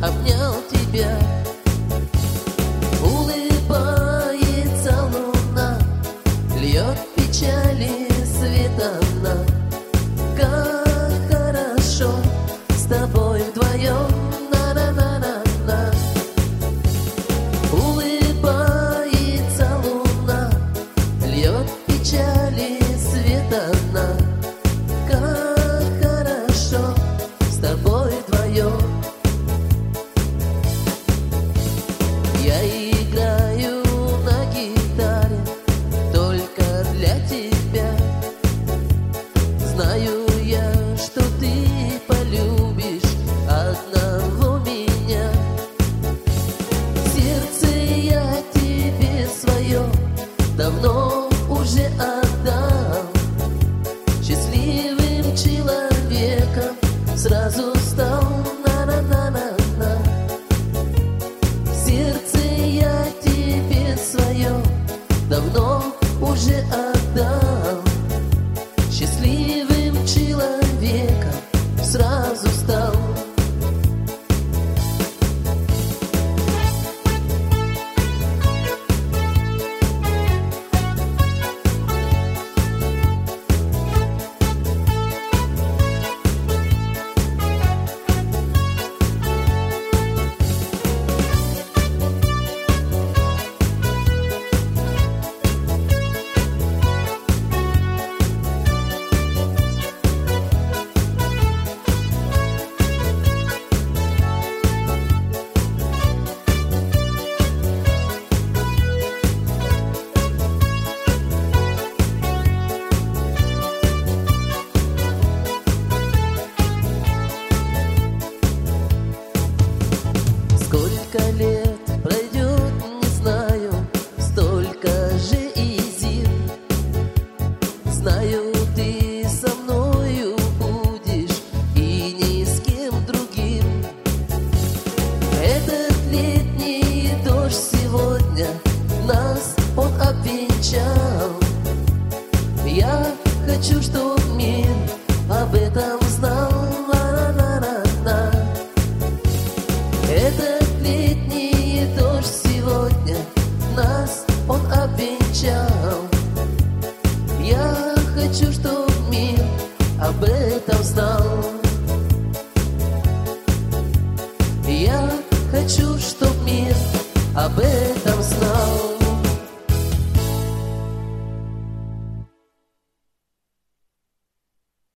обнял тебя. Улыбается луна, льет печали свет она. Как хорошо с тобой вдвоем. На-на-на-на-на. Улыбается луна, льет печали свет она. Как хорошо с тобой вдвоем. Я играю на гитаре только для тебя. Знаю я, что ты полюбишь одного меня. Сердце я тебе свое давно уже отдал. Счастливым человеком сразу стал. На-на-на-на-на. Сердце я тебе свое давно уже отдал. Счастливым человеком сразу стал. Сколько лет пройдет, не знаю, столько же и зим. Знаю, ты со мною будешь и ни с кем другим. Этот летний дождь сегодня нас он обвенчал. Я хочу, чтоб мир об этом знал. На-на-на-на-на. Этот летний дождь сегодня нас он обвенчал. Я хочу, чтоб мир об этом знал. Я хочу, чтоб мир об этом